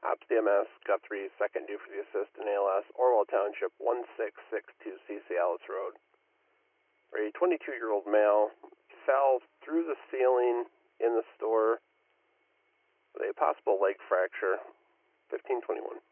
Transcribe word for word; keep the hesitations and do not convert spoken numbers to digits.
Ops D M S, got three, second due for the assist in A L S, Orwell Township, one six six two C C Alice Road. A twenty-two-year-old male fell through the ceiling in the store with a possible leg fracture, fifteen twenty-one.